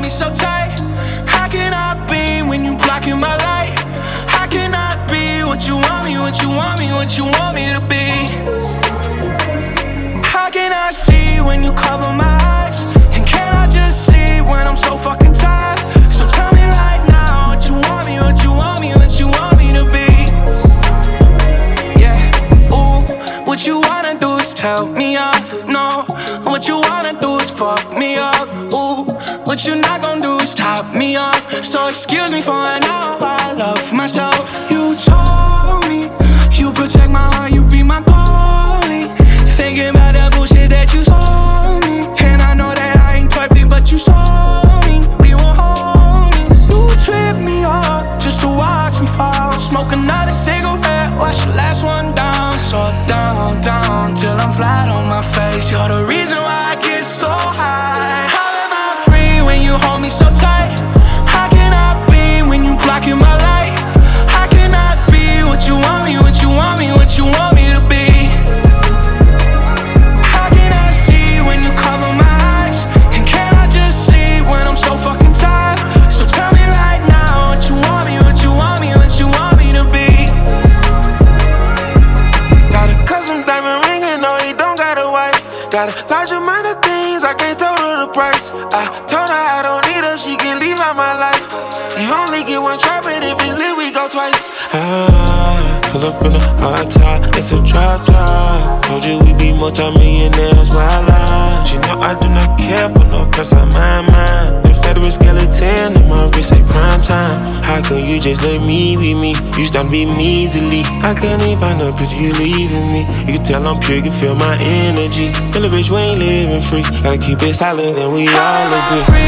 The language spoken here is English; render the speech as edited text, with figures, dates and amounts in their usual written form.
me so tight? How can I be when you blocking my light? How can I be what you want me, what you want me, what you want me to be? How can I see when you cover my eyes? And can I just sleep when I'm so fucking tired? So tell me right now what you want me, what you want me, what you want me to be. Yeah, ooh, what you wanna do is tell me off. No, what you wanna do is fuck me up. Ooh, what you not gonna do is top me off. So excuse me for an hour, I love myself. You told me you protect my heart, you be my goalie. Thinking about that bullshit that you told me. And I know that I ain't perfect, but you saw me. We were homies. You tripped me up just to watch me fall. Smoke another cigarette, watch the last one down. So down, down, till I'm flat on my face. You're the reason why I get so high. How am I free when you hold me so tight? How can I be when you blocking my light? How can I be what you want me, what you want me, what you want me to be? How can I see when you cover my eyes? And can I just sleep when I'm so fucking tired? So tell me right now what you want me, what you want me, what you want me to be. Got a custom diamond ring and no, he don't got a wife. Got a large amount of things, I can't tell her the price. I told her I don't need her, she can leave out my life. You only get one try, but if it's lit, we go twice. Pull up in a hard top, it's a drop top. Told you we be multi-millionaires, why lie? She know I do not care for no cause I mind. The federal skeleton in my wrist ain't prime time. How come you just let me be me? You start being me easily. I can't even find out cause you leaving me. You can tell I'm pure, you can feel my energy. Feel a bitch, we ain't living free. Gotta keep it solid and we all agree.